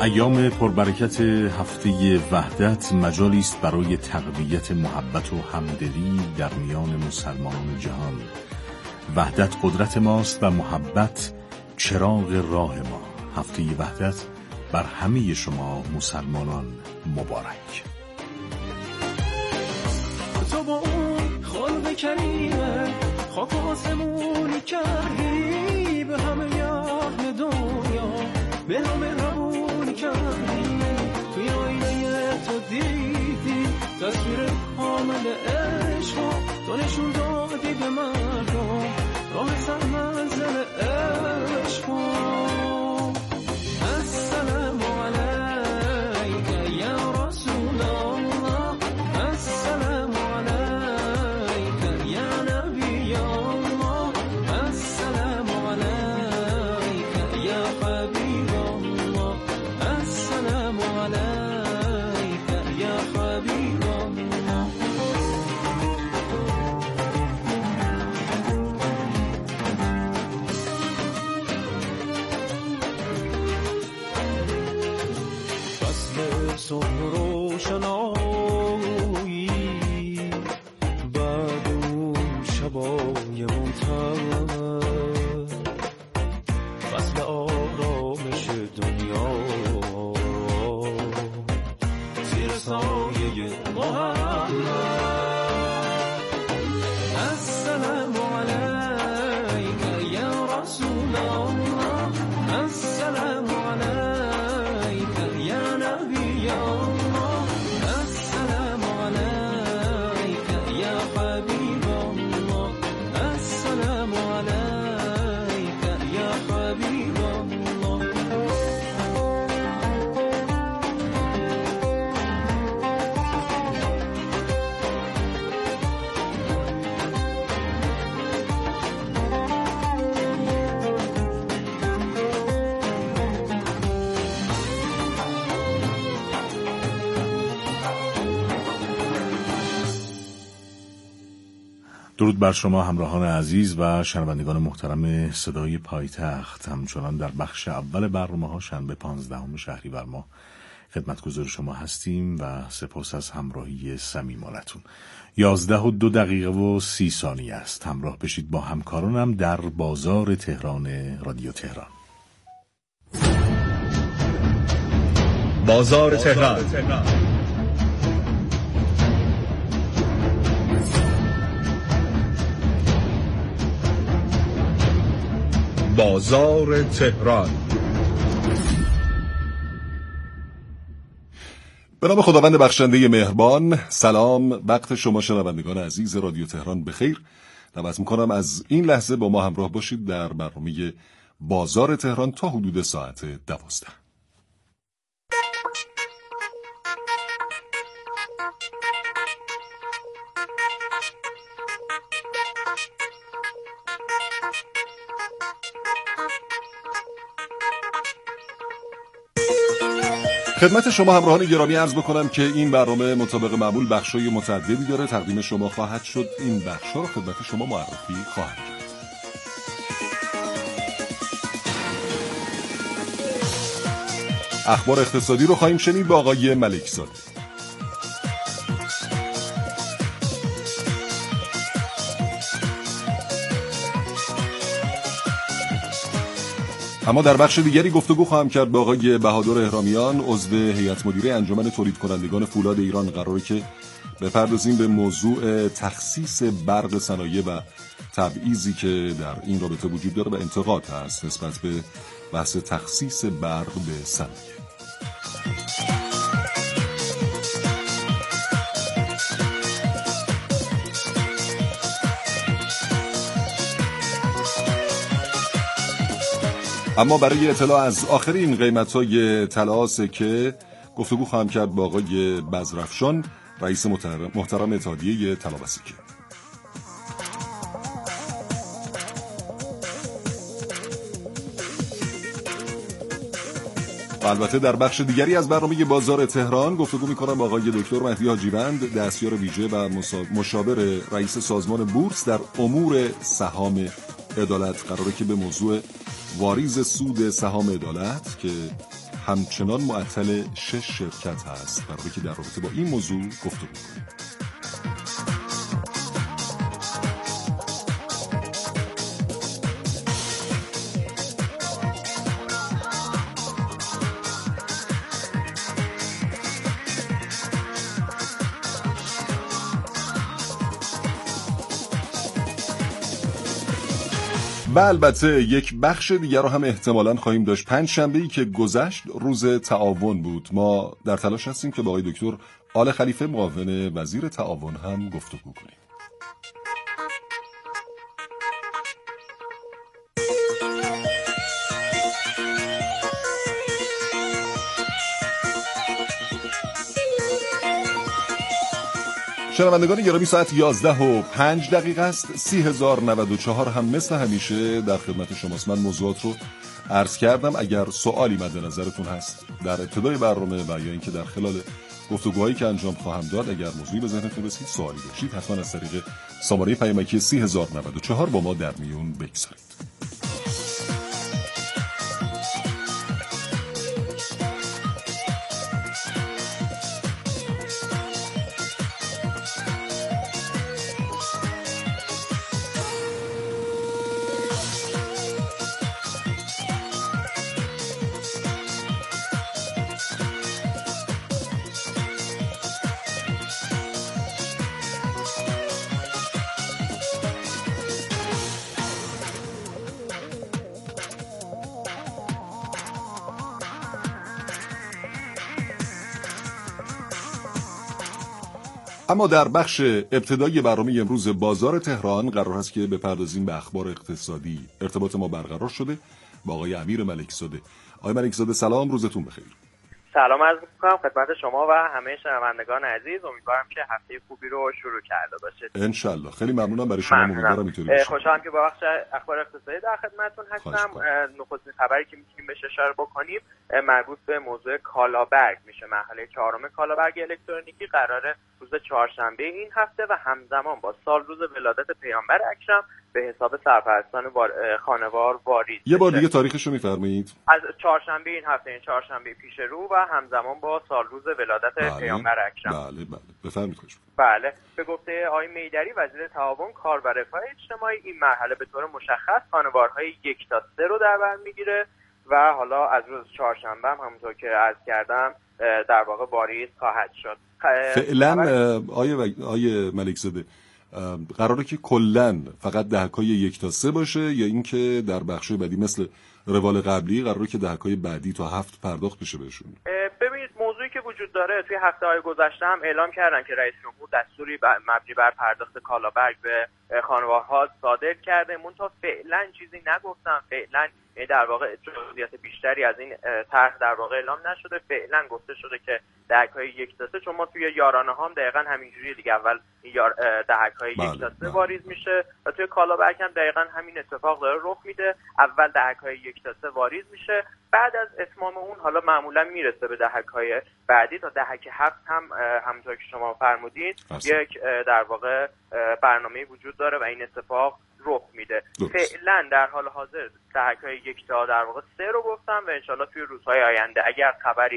ایام پربرکت هفته وحدت مجالی است برای تقویت محبت و همدلی در میان مسلمانان جهان. وحدت قدرت ماست و محبت چراغ راه ما. هفته وحدت بر همه شما مسلمانان مبارک. تو با اون خلق کریمه خاک و آسمونی کردی، به همه اهل دنیا به همه ربونی کردی. توی آینه تو دیدی تصویر کامل عشق، تو نشون دادی به مردم راه سر منزل عشق. السلام علیک یا رسول الله، السلام علیک یا نبی الله، السلام علیک یا حبیب الله، السلام علیک یا حبیب الله. صبح روشنایی بعد اون شبای منتظر، فصل آرامش دنیا زیر سایه محمد. السلام علیک یا رسول الله، السلام علیک یا نبی الله، السلام علیک یا حبیب الله، السلام علیک یا حبیب الله. درود بر شما همراهان عزیز و شنوندگان محترم صدای پایتخت. همچنان در بخش اول برنامه‌ها شنبه 15 شهریور ماه خدمتگزار شما هستیم و سپاس از همراهی صمیمانتون. 11:02 است. همراه بشید با همکارانم در بازار تهران رادیو تهران. بازار تهران. بازار تهران. به نام خداوند بخشنده مهربان. سلام، وقت شما شنوندگان عزیز رادیو تهران بخیر. دعوت میکنم از این لحظه با ما همراه باشید در برنامه بازار تهران تا حدود ساعت 12. خدمت شما همراهان گرامی عرض بکنم که این برنامه مطابق معمول بخشای متعددی داره. تقدیم شما خواهد شد. این بخشا رو خدمت شما معرفی خواهد کرد. اخبار اقتصادی رو خواهیم شنید با آقای ملکزاده. اما در بخش دیگری گفتگو خواهم کرد با آقای بهادر اهرامیان، عضو هیئت مدیره انجمن تولید کنندگان فولاد ایران. قراره که بپردازیم به موضوع تخصیص برق صنایع و تبعیضی که در این رابطه وجود داره و انتقاد هست نسبت به بحث تخصیص برق به صنایع. اما برای اطلاع از آخرین قیمت‌های طلا سکه گفتگو خواهم کرد با آقای بزرافشان، رئیس محترم اتحادیه طلا و سکه. البته در بخش دیگری از برنامه بازار تهران گفتگو می‌کنم با آقای دکتر مهدی حاجیوند، دستیار ویژه و مشاور رئیس سازمان بورس در امور سهام عدالت. قراره که به موضوع واریز سود سهام عدالت که همچنان معطل 6 شرکت هست، برای که در رابطه با این موضوع گفتگو کنیم. و البته یک بخش دیگر رو هم احتمالاً خواهیم داشت. پنجشنبه‌ای که گذشت روز تعاون بود. ما در تلاش هستیم که با آقای دکتر آل خلیفه معاون وزیر تعاون هم گفتگو کنیم. شنوندگان گرامی، ساعت 11:05 است. 30,094 هم مثل همیشه در خدمت شماست. من موضوعات رو عرض کردم. اگر سوالی مد نظرتون هست در ابتدای برنامه و یا اینکه در خلال گفتگوهایی که انجام خواهم داد، اگر موضوعی به ذهنتون رسید، سوالی داشتید، حتما از طریق شماره پیامکی 30,094 با ما در میون بگذارید. اما در بخش ابتدایی برنامه امروز بازار تهران قرار است که بپردازیم به اخبار اقتصادی. ارتباط ما برقرار شده با آقای امیر ملکزاده. آقای ملکزاده سلام، روزتون بخیر. سلام عرض می‌کنم خدمت شما و همه شنوندگان عزیز. امیدوارم که هفته خوبی رو شروع کرده باشید. انشالله. خیلی ممنونم. برای شما امیدوارم اینطوری باشه. خوشحالم که با بخش اخبار اقتصادی در خدمتتون هستم. نخستین خبری که می‌تونیم بهش اشاره بکنیم مربوط به موضوع کالابرگ میشه. مرحله چهارم کالابرگ الکترونیکی قراره روز چهارشنبه این هفته و همزمان با سال روز ولادت پیامبر اکرم به حساب سرپرستان خانوار واریز. یه بار دیگه تاریخش رو می‌فرمایید؟ از چهارشنبه این هفته، این چهارشنبه پیش رو و همزمان با سال روز ولادت پیامبر اکرم. بله بفرمایید. بله، به گفته آقای میدری وزیر تعاون، کار و رفاه اجتماعی، این مرحله به طور مشخص خانوارهای 1 تا 3 رو در بر میگیره و حالا از روز چهارشنبه هم همونطور که عرض کردم در واقع واریز خواهد شد. فعلا آیه ملکزاده قراره که کلن فقط دهکای 1 تا 3 باشه یا اینکه در بخش‌های بعدی مثل روال قبلی قراره که دهکای بعدی تا 7 پرداخت بشه بهشون؟ ببینید، موضوعی که وجود داره توی هفته‌های گذشته هم اعلام کردن که رئیس جمهور دستوری مبنی بر پرداخت کالابرگ به خانوارها صادر کرده. منتها فعلا چیزی نگفتن. فعلا در واقع جزئیات بیشتری از این طرح در واقع اعلام نشده. فعلا گفته شده که دهک‌های 1 تا 3، چون ما توی یارانه هم دقیقاً همینجوریه دیگه. اول دهک‌های 1 تا 3 واریز میشه و توی کالابرگ هم دقیقاً همین اتفاق داره رخ میده. اول دهک‌های 1 تا 3 واریز میشه، بعد از اتمام اون حالا معمولا میرسه به دهک‌های بعدی. تا دهک 7 هم همونطور که شما فرمودید یک در واقع برنامه وجود داره و این اتفاق رخ میده. فعلا در حال حاضر دهک‌های 1 تا در واقع 3 رو گفتم و انشالله توی روزهای آینده اگر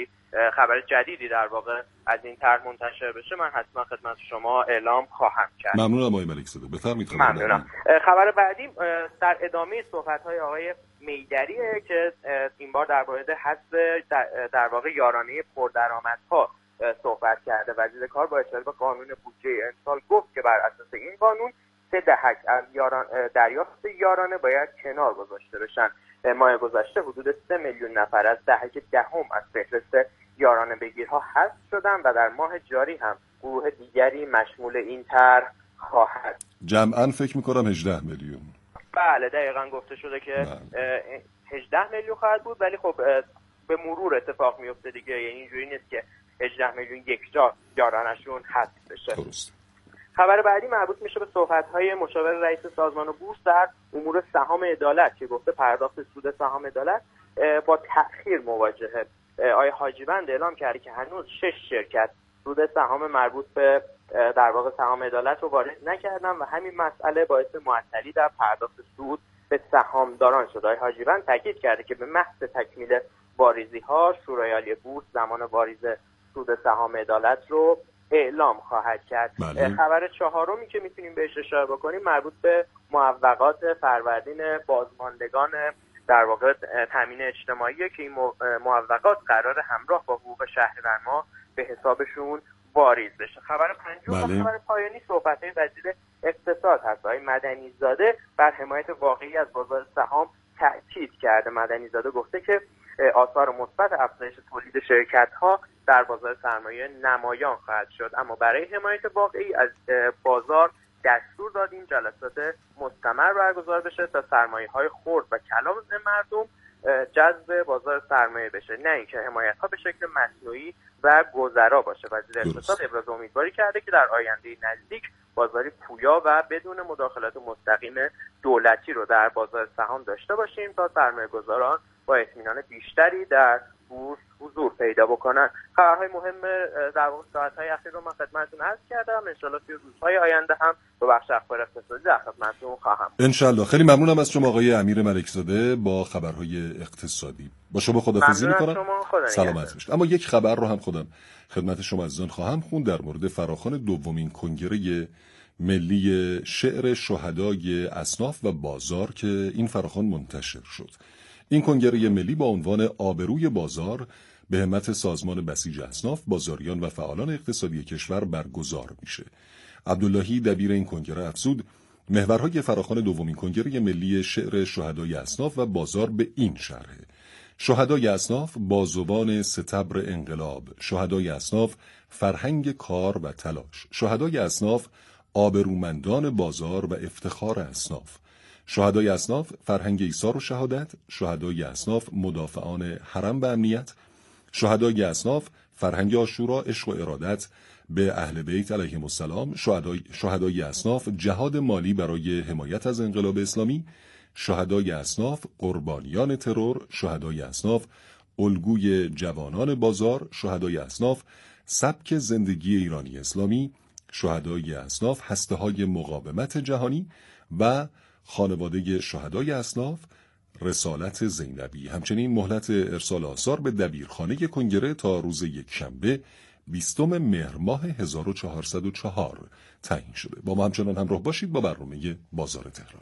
خبر جدیدی در واقع از این طرح منتشر بشه من حتما خدمت شما اعلام خواهم کرد. ممنونم آقای ملکزاده. بفرمایید. ممنونم. خبر بعدی در ادامه صحبت‌های آقای میدریه که این بار در مورد حذف در واقع یارانه پردرآمدها صحبت کرده. وزیر کار با اشاره به قانون بودجه امسال گفت که بر اساس این قانون 3 دهک از دریافت یارانه باید کنار گذاشته بشن. ماه گذشته حدود 3 میلیون نفر از دهک دهم از فهرست یارانه بگیرها حذف شدن و در ماه جاری هم گروه دیگری مشمول این طرح خواهد. جمعاً فکر می‌کنم 18 میلیون. بله دقیقاً گفته شده که 18 میلیون خواهد بود، ولی خب به مرور اتفاق میفته دیگه. یعنی اینجوری نیست که 18 میلیون یک جا یارانشون حذف بشه. درست. خبر بعدی مربوط میشه به صحبت‌های مشاور رئیس سازمان بورس در امور سهام عدالت که گفته پرداخت سود سهام عدالت با تأخیر مواجهه. آقای حاجیوند اعلام کرده که هنوز 6 شرکت سود سهام مربوط به در واقع سهام عدالت رو وارد نکردن و همین مسئله باعث معطلی در پرداخت سود به سهامداران شد. آقای حاجیوند تاکید کرده که به محض تکمیل واریزی‌ها شورای عالی بورس زمان واریز سود سهام عدالت رو اعلام خواهد کرد. بله. خبر چهارمی که میتونیم بهش اشاره بکنیم مربوط به معوقات فروردین بازماندگان در واقع تامین اجتماعیه که این معوقات قرار همراه با حقوق شهریور ماه به حسابشون واریز بشه. خبر پنجم بله. و خبر پایانی صحبت‌های وزیر اقتصاد هست. آقای مدنی زاده بر حمایت واقعی از بازار سهام تاکید کرده. مدنی زاده گفته که آثار مثبت افزایش تولید شرکت‌ها در بازار سرمایه نمایان خواهد شد، اما برای حمایت واقعی از بازار دستور دادیم جلسات مستمر برگزار بشه تا سرمایه‌های خرد و کلان مردم جذب بازار سرمایه بشه، نه اینکه حمایت‌ها به شکل مصنوعی و گذرا باشه. وزیر اقتصاد ابراز امیدواری کرده که در آینده نزدیک بازاری پویا و بدون مداخلات مستقیم دولتی رو در بازار سهام داشته باشیم تا سرمایه‌گذاران با اطمینان بیشتری در بورس حضور پیدا بکنن. خبرهای مهم در واقع ساعت‌های اخیر رو من خدمتتون عرض کردم. انشالله توی روزهای آینده هم به بخش اخبار اقتصادی در خدمتتون خواهم. انشالله. خیلی ممنونم از شما آقای امیر ملکزاده با خبرهای اقتصادی. با شما خداحافظی می‌کنم. سلامت باشید. اما یک خبر رو هم خودم خدمت شما عزیزان خواهم خوند در مورد فراخوان دومین کنگره ملی شعر شهدای اصناف و بازار که این فراخوان منتشر شد. این کنگره ملی با عنوان آبروی بازار به همت سازمان بسیج اصناف، بازاریان و فعالان اقتصادی کشور برگزار میشه. عبداللهی دبیر این کنگره افزود محورهای فراخوان دومین کنگره ملی شعر شهدای اصناف و بازار به این شرحه: شهدای اصناف بازوان ستبر انقلاب، شهدای اصناف فرهنگ کار و تلاش، شهدای اصناف آبرومندان بازار و افتخار اصناف، شهدای اصناف فرهنگ ایثار و شهادت، شهدای اصناف مدافعان حرم و امنیت، شهدای اصناف فرهنگ عاشورا، عشق و ارادت به اهل بیت علیهم السلام، شهدای اصناف جهاد مالی برای حمایت از انقلاب اسلامی، شهدای اصناف قربانیان ترور، شهدای اصناف الگوی جوانان بازار، شهدای اصناف سبک زندگی ایرانی اسلامی، شهدای اصناف هسته‌های مقاومت جهانی و خانواده شهدای اصناف رسالت زینبی. همچنین مهلت ارسال آثار به دبیرخانه کنگره تا روز یکشنبه 20 مهر ماه 1404 تعیین شده. با ما همچنان همراه باشید با برنامه بازار تهران.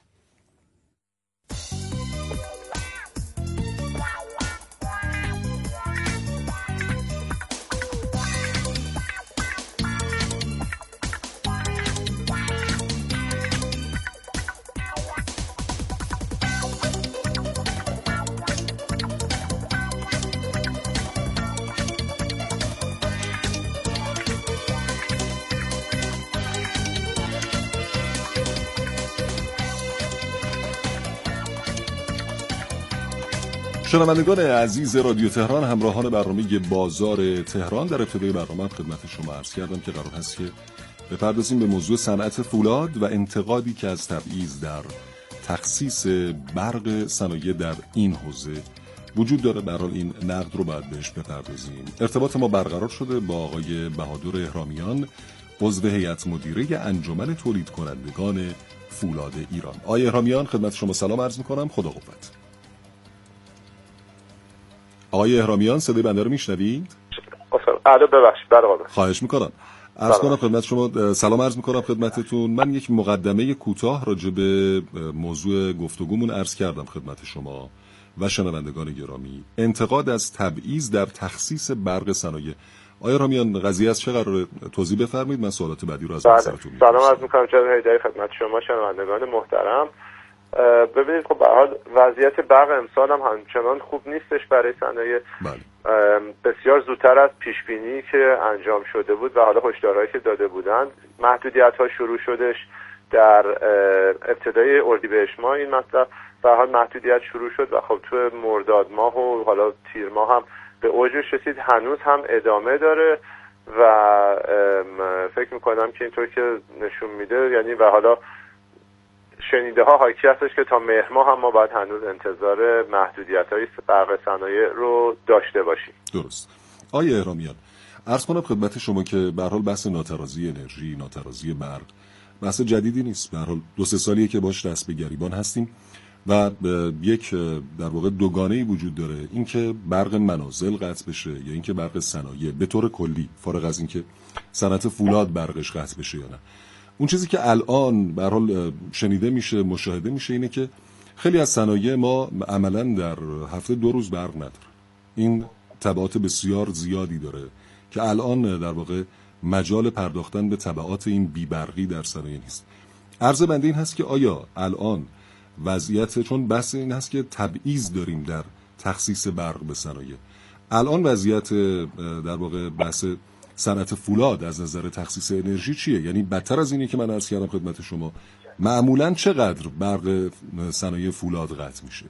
شنوندگان عزیز رادیو تهران، همراهان برنامه بازار تهران، در ابتدای برنامه خدمت شما عرض کردم که قرار هست که بپردازیم به موضوع صنعت فولاد و انتقادی که از تبعیض در تخصیص برق صنایع در این حوزه وجود داره. به هر حال این نقد رو باید بهش بپردازیم. ارتباط ما برقرار شده با آقای بهادر اهرامیان، عضو هیئت مدیره انجمن تولید کنندگان فولاد ایران. آقای اهرامیان خدمت شما سلام عرض می‌کنم. خدا قوت. آقای اهرامیان صدای بنده رو میشنوید؟ ببخشید. بله. خواهش میکنم. عرض کنم خدمت شما سلام عرض میکنم خدمتتون. من یک مقدمه کوتاه راجع به موضوع گفتگومون عرض کردم خدمت شما و شنوندگان گرامی. انتقاد از تبعیض در تخصیص برق صنایع. آقای اهرامیان قضیه از چه قراره توضیح بفرمایید؟ من سوالات بعدی رو از نظرتون می‌پرسم. سلام عرض میکنم جناب هیدری خدمت شما شنوندگان محترم. ببینید خب به هر حال وضعیت برق امسال هم همچنان خوب نیستش برای صنایع. بسیار زودتر از پیش بینی که انجام شده بود و حالا هشدارهایی که داده بودند محدودیت‌ها شروع شدش در ابتدای اردیبهشت ماه. این مطلب به هر حال محدودیت شروع شد و خب تو مرداد ماه و حالا تیر ماه هم به اوجش رسید. هنوز هم ادامه داره و فکر می‌کنم که اینطور که نشون میده یعنی و حالا شنیده ها حاکی هستش که تا مهر ماه هم ما باید هنوز انتظار محدودیت‌های برق صنایع رو داشته باشیم. درست. آقای اهرامیان عرض کنم خدمت شما که به هر حال بحث ناترازی انرژی، ناترازی برق بحث جدیدی نیست. به هر حال 2-3 سالیه که باش دست به گریبان هستیم و یک در واقع دوگانه‌ای وجود داره، اینکه برق منازل قطع بشه یا اینکه برق صنایع به طور کلی، فارغ از اینکه صنعت فولاد برقش قطع بشه یا نه. اون چیزی که الان به هر حال شنیده میشه، مشاهده میشه، اینه که خیلی از صنایع ما عملاً در هفته 2 روز برق نداره. این تبعات بسیار زیادی داره که الان در واقع مجال پرداختن به تبعات این بی‌برقی در صنایع نیست. عرض بنده این هست که آیا الان وضعیت، چون بحث این هست که تبعیض داریم در تخصیص برق به صنایع، الان وضعیت در واقع بحث صنعت فولاد از نظر تخصیص انرژی چیه؟ یعنی بدتر از اینی که من عرض کردم خدمت شما، معمولاً چقدر برق صنایع فولاد قطع میشه؟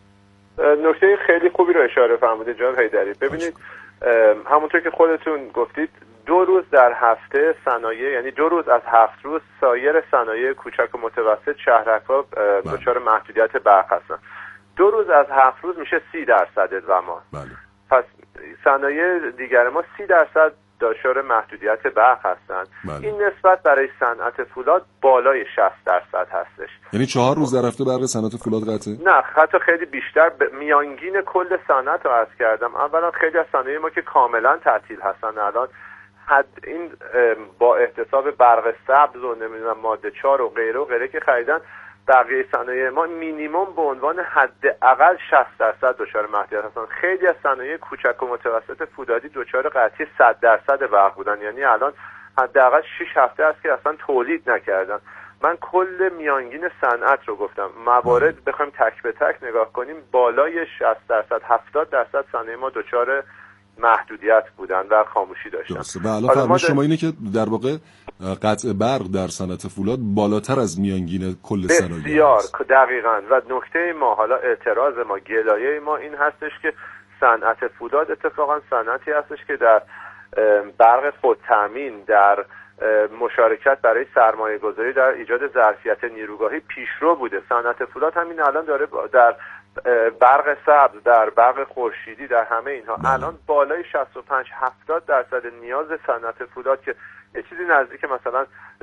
نکته خیلی خوبی رو اشاره فرمودید جناب حیدری. ببینید همونطور که خودتون گفتید 2 روز در هفته صنایع، یعنی 2 روز از 7 روز سایر صنایع کوچک و متوسط شهرک‌ها دچار محدودیت برق هستن. 2 روز از 7 روز میشه 30% اقدامات. پس صنایع دیگر ما 30% دچار محدودیت برق هستند. این نسبت برای صنعت فولاد بالای 60% هستش. یعنی 4 روز در هفته برق صنعت فولاد قطعه؟ نه، حتی خیلی بیشتر. میانگین کل صنعت رو عرض کردم. اولا خیلی از صنایع ما که کاملا تعطیل هستن الان، این با احتساب برق سبز و نمیدونم ماده 4 و غیره که خریدن، بقیه صنایع ما مینیمم به عنوان حداقل 60% دچار محدودیت هستن. خیلی از صنایع کوچک و متوسط فولادی دچار قطعی 100% برق بودن، یعنی الان حداقل 6 هفته است که اصلا تولید نکردن. من کل میانگین صنعت رو گفتم. موارد بخوایم تک به تک نگاه کنیم بالای 60% 70% صنایع ما دچار محدودیت بودن و خاموشی داشتن. درسته. و الان فرمایش شما اینه که در واقع قطع برق در صنعت فولاد بالاتر از میانگین کل صنایع بسیار دقیقاً. و نکته ما، حالا اعتراض ما، گلایه ما این هستش که صنعت فولاد اتفاقاً صنعتی هستش که در برق خودتامین، در مشارکت برای سرمایه گذاری در ایجاد ظرفیت نیروگاهی پیشرو بوده. صنعت فولاد همین الان داره در برق سبز، در برق خورشیدی، در همه اینها الان بالای 65-70% نیاز صنعت فولاد که یه چیزی نزدیک مثلا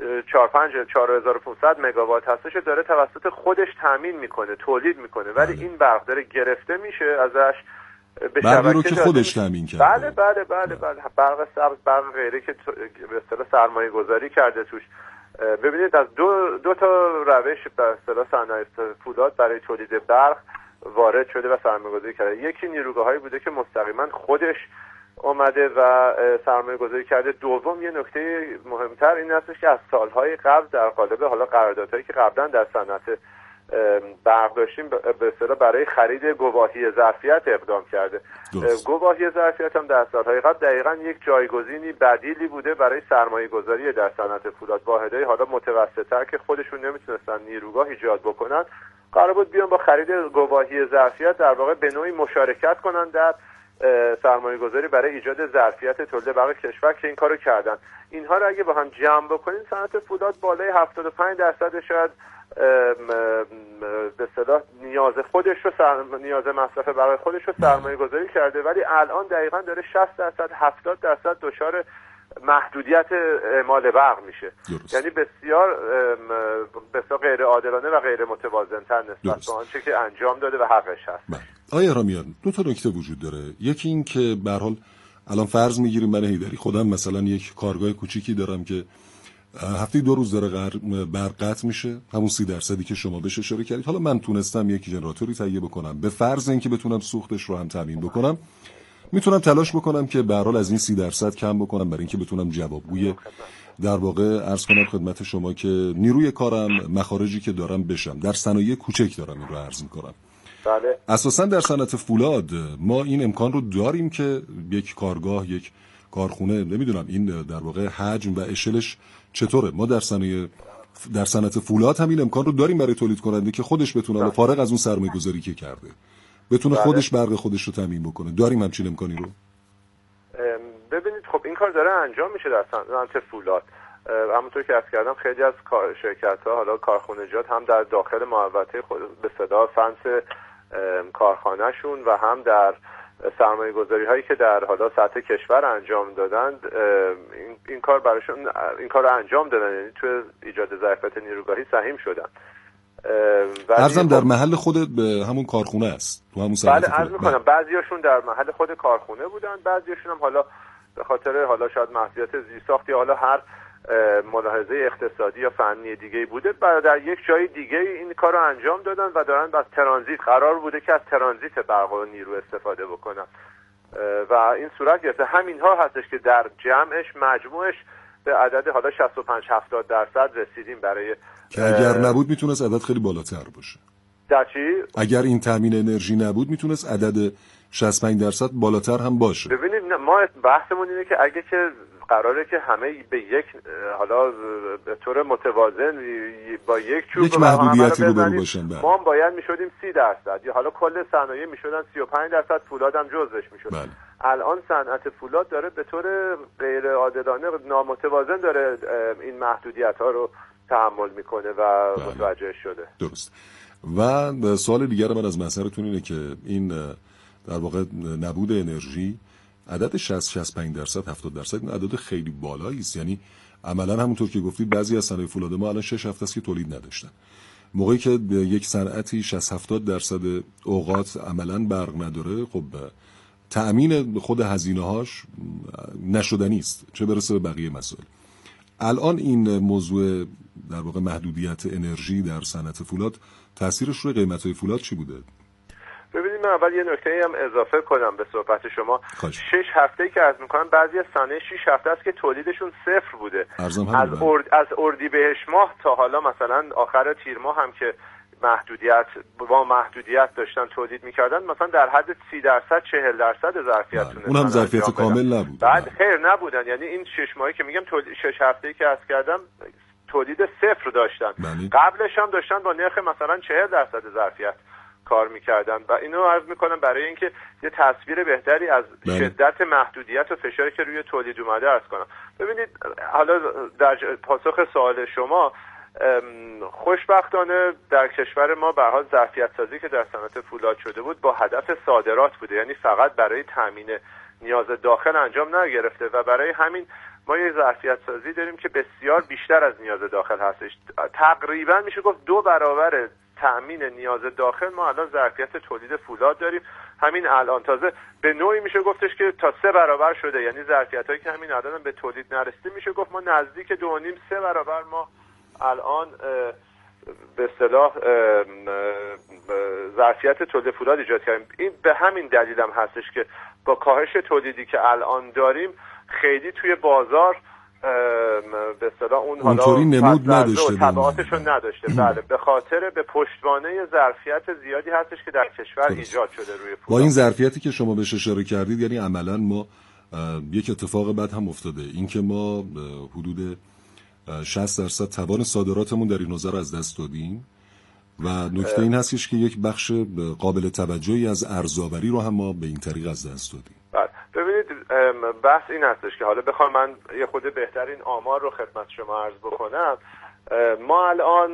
4500 مگاوات هستش داره توسط خودش تامین میکنه، تولید میکنه، ولی این برق داره گرفته میشه ازش به برقی رو که خودش تامین کرده. بله. برق سبز، برق غیره که به اصطلاح سرمایه گذاری کرده توش. ببینید از دو تا روش به اصطلاح صنایع فولاد برای تولید برق وارد شده و سرمایه‌گذاری کرده. یکی نیروگاهایی بوده که مستقیما خودش اومده و سرمایه گذاری کرده. دوم یه نکته مهمتر این هستش که از سالهای قبل در قالب حالا قراردادهایی که قبلا در صنعت برق داشتیم به اصطلاح برای خرید گواهی ظرفیت اقدام کرده. گواهی ظرفیت هم در سالهای قبل دقیقاً یک جایگزینی بدیلی بوده برای سرمایه گذاری در صنعت فولاد. واحدهای حالا متوسط‌تر که خودشون نمیتونستن نیروگاه ایجاد بکنن قرار بود بیان با خرید گواهی ظرفیت در واقع به نوعی مشارکت کنن در سرمایه گذاری برای ایجاد ظرفیت تولید برق کشور که این کارو کردن. اینها رو اگه با هم جمع بکنیم صنعت فولاد بالای 75% شاید به اصطلاح نیاز خودش رو نیاز مصرف برای خودش رو سرمایه گذاری کرده، ولی الان دقیقاً داره 60% 70% دچار محدودیت اعمال برق میشه. یعنی بسیار غیر عادلانه و غیر متوازن‌تر نسبت به آنچه که انجام داده و حقش هست. آقای اهرامیان، 2 تا نکته وجود داره. یکی این که به هر حال الان فرض میگیریم من حیدری خودم مثلا یک کارگاه کوچیکی دارم که هفته 2 روز داره برق قطع میشه، همون 30% که شما بهش اشاره کردید. حالا من تونستم یک ژنراتوری تهیه بکنم، به فرض اینکه بتونم سوختش رو هم تامین بکنم، میتونم تلاش بکنم که به هر حال از این 30% کم بکنم برای اینکه بتونم جوابگوی در واقع عرض کنم خدمت شما که نیروی کارم، مخارجی که دارم بشم. در صنایع کوچک دارم این رو عرض میکنم. بله. اساسا در صنعت فولاد ما این امکان رو داریم که یک کارگاه، یک کارخونه، نمیدونم این در واقع حجم و اشلش چطوره. ما در صنعت فولاد هم این امکان رو داریم برای تولید کننده که خودش بتونه فارغ از اون سرمایه گذاری که کرده بتونه خودش برق خودش رو تامین بکنه. داریم همچین امکانی رو؟ ببینید خب این کار داره انجام میشه در صنعت فولاد. همونطور که عرض کردم خیلی از شرکت‌ها حالا کارخانجات هم در داخل محوطه خود به اصطلاح فنس کارخانه‌شون و هم در سرمایه گذاری هایی که در حالا سطح کشور انجام دادند این کار براشون این کار رو انجام دادن، یعنی توی ایجاد ظرفیت نیروگاهی سهیم شدن. ارزم در محل خود به همون کارخونه است، تو همون صنعت. بله عرض میکنم بعضیاشون در محل خود کارخونه بودن، بعضیاشون هم حالا به خاطر حالا شاید محدودیت زیرساخت یا حالا هر ملاحظه اقتصادی یا فنی دیگه بوده در یک جای دیگه این کار رو انجام دادن و دارن از ترانزیت، قرار بوده که از ترانزیت برق و نیرو استفاده بکنن و این صورت گرفته. همین ها هستش که در جمعش مجموعش به عدد حالا 65-70% رسیدیم برای که اگر نبود میتونست عدد خیلی بالاتر باشه. در چی؟ اگر این تامین انرژی نبود میتونست عدد 65% بالاتر هم باشه. ببینید ما بحثمون اینه که اگه که قراره که همه به یک حالا به طور متوازن با یک چوب یک محدودیتی رو برو باشن، ما هم باید میشدیم 30% یا حالا کل صنایع میشدن 35%، فولاد هم جزش میشد. الان صنعت فولاد داره به طور غیر عادلانه نامتوازن داره این محدودیت ها رو تحمل میکنه و متوجه شده. درست. و سوال دیگر من از محضرتون اینه که این در واقع نبود انرژی عدد 60-65%، 70% این عدد خیلی بالایی است. یعنی عملا همونطور که گفتید بعضی از صنایع فولاد ما الان 6 هفته است که تولید نداشتن. موقعی که یک صنعتی 60-70% اوقات عملا برق نداره، خب تأمین خود هزینه‌هاش نشدنی است، چه برسه به بقیه مسائل. الان این موضوع در واقع محدودیت انرژی در صنعت فولاد تأثیرش روی قیمت‌های فولاد چی بوده؟ ببینید من اول یه نکته هم اضافه کنم به صحبت شما. 6 هفته‌ای که عرض می‌کنم بعضی از صنایع 6 هفته است که تولیدشون صفر بوده. از اردیبهشت ماه تا حالا مثلا آخر تیر ماه هم که محدودیت داشتن تولید می‌کردن، مثلا در حد 30% 40% ظرفیتونه. اون هم ظرفیت کامل نبود. بعد خیر نبودن، یعنی این 6 ماهی که میگم 6 هفته‌ای که عرض کردم تولید صفر داشتن. قبلش هم داشتن با نرخ مثلا 40% ظرفیت کار میکردن و اینو عرض میکنم برای اینکه یه تصویر بهتری از شدت محدودیت و فشاری که روی تولید اومده عرض کنم. ببینید حالا در پاسخ سوال شما، خوشبختانه در کشور ما به هر حال ظرفیت سازی که در صنعت فولاد شده بود با هدف صادرات بوده، یعنی فقط برای تامین نیاز داخل انجام نگرفته و برای همین ما یه ظرفیت سازی داریم که بسیار بیشتر از نیاز داخل هستش. تقریبا میشه گفت 2 برابر تأمین نیاز داخل ما الان ظرفیت تولید فولاد داریم. همین الان تازه به نوعی میشه گفتش که تا 3 برابر شده، یعنی ظرفیتایی که همین الان به تولید نرسیده میشه گفت ما نزدیک 2.5-3 برابر ما الان به اصطلاح ظرفیت تولید فولاد ایجاد کردیم. این به همین دلیل هم هستش که با کاهش تولیدی که الان داریم خیلی توی بازار به اصطلاح اون اونطوری نمود نداشته، تبعاتشون نداشته. بله به خاطر به پشتوانه ظرفیت زیادی هستش که در کشور ایجاد شده روی فولاد. با این ظرفیتی که شما بهش اشاره کردید، یعنی عملا ما یک اتفاق بد هم افتاده، این که ما حدود 60% توان صادراتمون در این حوزه رو از دست دادیم و نکته این هستش که یک بخش قابل توجهی از ارزآوری رو هم ما به این طریق از دست دادیم. بله ببینید بحث این هستش که حالا بخوام من یه خود بهترین آمار رو خدمت شما عرض بکنم. ما الان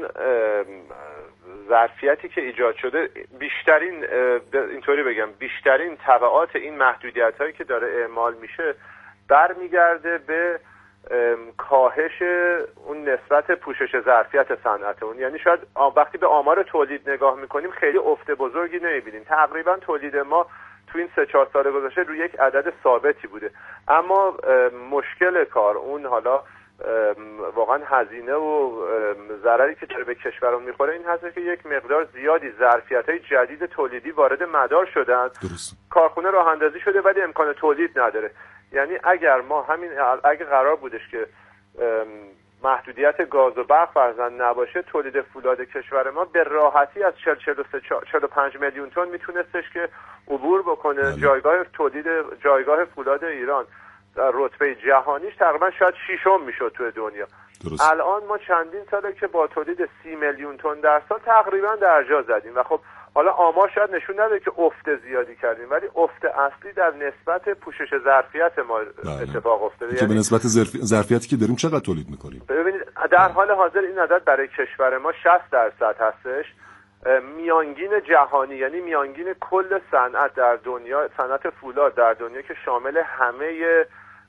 ظرفیتی که ایجاد شده بیشترین اینطوری بگم بیشترین تبعات این محدودیت هایی که داره اعمال میشه برمیگرده به کاهش اون نسبت پوشش ظرفیت صنعتمون. یعنی شاید وقتی به آمار تولید نگاه میکنیم خیلی افت بزرگی نمیبینیم. تقریبا تولید ما تو این 3-4 سال گذشته روی یک عدد ثابتی بوده، اما مشکل کار اون حالا واقعا هزینه و ضرری که داره به کشورمون میخوره این هست که یک مقدار زیادی ظرفیت‌های جدید تولیدی وارد مدار شدن. کارخونه راه اندازی شده ولی امکان تولید نداره. یعنی اگه قرار بودش که محدودیت گاز و برق فرضاً نباشه، تولید فولاد کشور ما به راحتی از 40-45 میلیون تن میتونستش که عبور بکنه. جایگاه فولاد ایران در رتبه جهانیش تقریبا شاید 6م میشد توی دنیا. الان ما چندین ساله که با تولید 30 میلیون تن در سال تقریبا در جا زدیم و خب حالا آمار شاید نشون نده که افت زیادی کردیم، ولی افت اصلی در نسبت پوشش ظرفیت ما اتفاق افتاده. که به نسبت ظرفیتی که داریم چقدر تولید میکنیم؟ ببینید در حال حاضر این عدد برای کشور ما 60% هستش. میانگین جهانی، یعنی میانگین کل صنعت در دنیا، صنعت فولاد در دنیا که شامل همه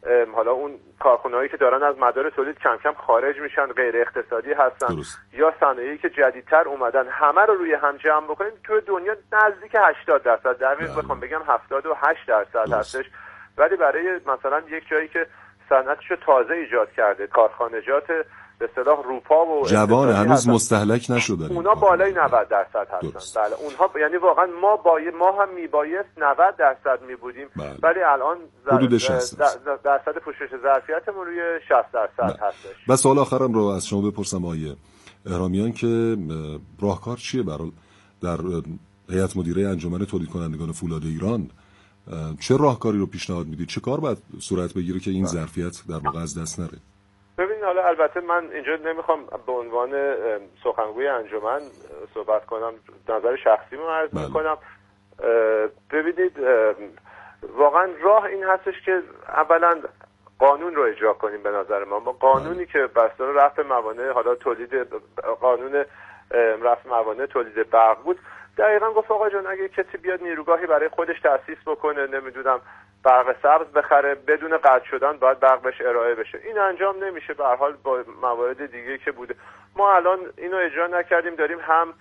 حالا اون کارخونه‌هایی که دارن از مدار تولید کم کم خارج میشن، غیر اقتصادی هستن، یا صنایعی که جدیدتر اومدن، همه رو روی هم جمع بکنیم توی دنیا نزدیک 80%، دقیق بخوام بگم 78% هستش. ولی برای مثلا یک جایی که صنعتشو تازه ایجاد کرده، کارخانجات به اصطلاح روپا و جوان هنوز مستهلک نشدن، اونا بالای 90% هستن. بله اونها یعنی واقعا ما هم میبایست 90% میبودیم، ولی الان حدود 60% درصد پوشش ظرفیتمون روی 60% هستش. و سوال آخرم رو از شما بپرسم آقای اهرامیان که راهکار چیه برای در هیئت مدیره انجمن تولید کنندگان فولاد ایران؟ چه راهکاری رو پیشنهاد میدید؟ چه کار باید صورت بگیره که این ظرفیت در واقع از دست نره؟ ببینید حالا البته من اینجا نمیخوام به عنوان سخنگوی انجمن صحبت کنم، نظر شخصیمو عرض میکنم. ببینید واقعا راه این هستش که اولا قانون رو اجرا کنیم. به نظر ما قانونی که بستر رفع موانع حالا قانون رفع موانع تولید برق بود، دقیقاً گفت آقا جان اگه کسی بیاد نیروگاهی برای خودش تأسیس بکنه، نمیدونم برق سبز بخره، بدون قطع شدن باید برق بهش ارائه بشه. این انجام نمیشه. به هر حال با موارد دیگه که بوده ما الان اینو اجرا نکردیم، داریم هم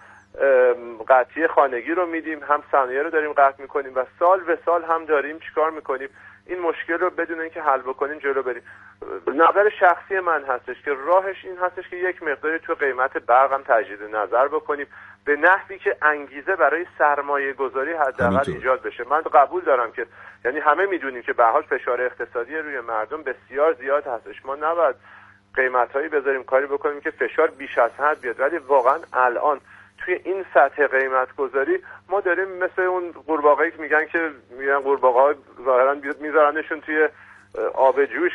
قطعی خانگی رو میدیم، هم صنایع رو داریم قطع میکنیم و سال به سال هم داریم چیکار میکنیم این مشکل رو بدون اینکه حل بکنیم جلو بریم. نظر شخصی من هستش که راهش این هستش که یک مقداری تو قیمت برق هم تجدید نظر بکنیم به نحوی که انگیزه برای سرمایه گذاری حداقل ایجاد بشه. من قبول دارم که یعنی همه میدونیم که به هر حال فشار اقتصادی روی مردم بسیار زیاد هستش، ما نباید قیمتایی بذاریم کاری بکنیم که فشار بیش از حد بیاد، ولی واقعا الان توی این سطح قیمت گذاری ما داریم مثل اون قورباغه‌ای که میگن قورباغه‌ها ظاهرا میذارنشون توی آب جوش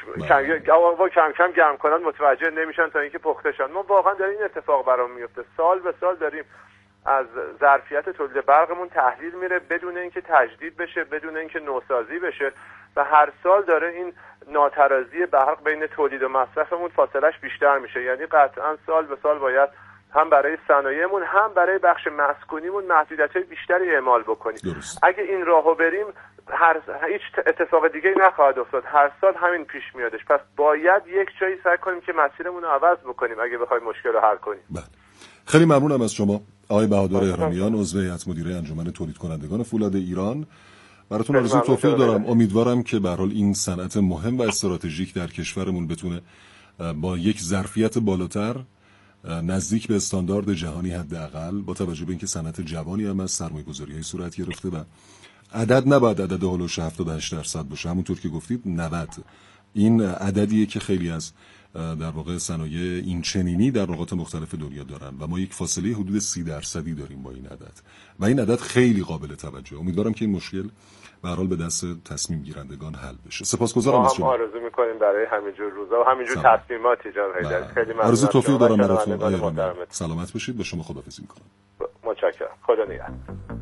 کم کم گرم کنن، متوجه نمیشن تا اینکه پخته شن. ما واقعا در این اتفاق برام میفته، سال به سال داریم از ظرفیت تولید برقمون تحلیل میره بدون اینکه تجدید بشه، بدون اینکه نوسازی بشه و هر سال داره این ناترازی برق بین تولید و مصرفمون فاصلش بیشتر میشه. یعنی قطعا سال به سال باید هم برای صنایعمون هم برای بخش مسکونیمون محدودیت‌های بیشتری اعمال بکنیم. اگه این راهو بریم هیچ اتفاق دیگه نخواهد افتاد، هر سال همین پیش میادش. پس باید یک جایی سعی کنیم که مسیرمون رو عوض بکنیم اگه بخوایم مشکل رو حل کنیم. خیلی ممنونم از شما آقای بهادر اهرامیان، عضو هیئت مدیره انجمن تولید کنندگان فولاد ایران. براتون آرزوی توفیق دارم. امیدوارم که به هر حال این صنعت مهم و استراتژیک در کشورمون بتونه با یک ظرفیت بالاتر نزدیک به استاندارد جهانی حداقل، با توجه به اینکه صنعت جوانی هم از سرمایه‌گذاری‌های صورت گرفته و عدد نباید عدد هولوش 78% باشه، همونطور که گفتید 90. این عددیه که خیلی از در واقع صنایع این چنینی در نقاط مختلف دنیا دارن و ما یک فاصله حدود 30% داریم با این عدد و این عدد خیلی قابل توجه. امیدوارم که این مشکل به هر حال به دست تصمیم گیرندگان حل بشه. سپاسگزارم از شما. ما آرزو می‌کنیم برای همینجور روزا و همینجور تصمیماتی جان هیدر. خیلی ممنون. آرزو توفیق دارم براتون. سلامت باشید. به شما خداحافظی می‌کنم. متشکرم. خدا نگهدار.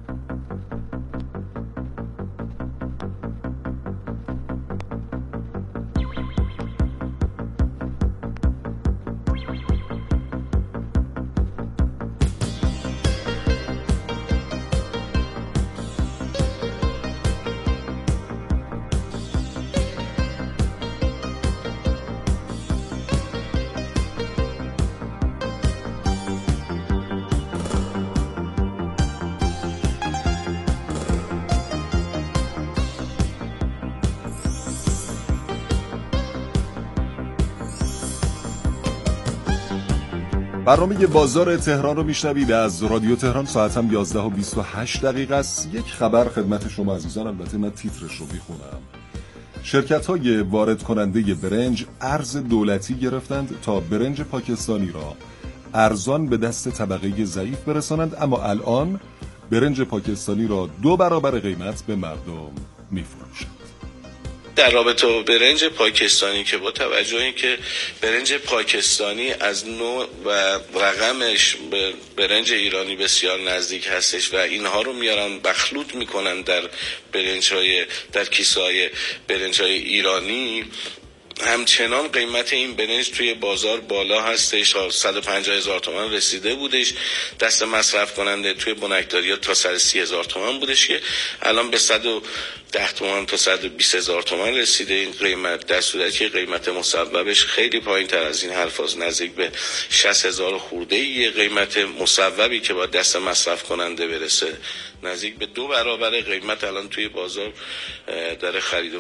برنامه بازار تهران رو میشنوید از رادیو تهران. ساعت هم 11:28 است. یک خبر خدمت شما عزیزان، البته من تیترش رو میخونم. شرکت‌های وارد کننده برنج ارز دولتی گرفتند تا برنج پاکستانی را ارزان به دست طبقه ضعیف برسانند، اما الان برنج پاکستانی را 2 برابر قیمت به مردم میفروشند. در رابطه با برنج پاکستانی که با توجه اینکه برنج پاکستانی از نوع و رقمش به برنج ایرانی بسیار نزدیک هستش و اینها رو میارن مخلوط میکنن در کیسه‌های برنج‌های ایرانی، همچنان قیمت این برنج توی بازار بالا هستش، 150,000 تومان رسیده بودش دست مصرف کننده، توی بنکداری تا 130,000 تومان بودش که الان به 110 تومان تا 120,000 تومان رسیده این قیمت، در صورتی که قیمت مصوبش خیلی پایین تر از این حرف هست، نزدیک به 60,000 خورده یه قیمت مصوبی که با دست مصرف کننده برسه نزدیک به 2 برابر قیمت الان توی بازار داره خرید و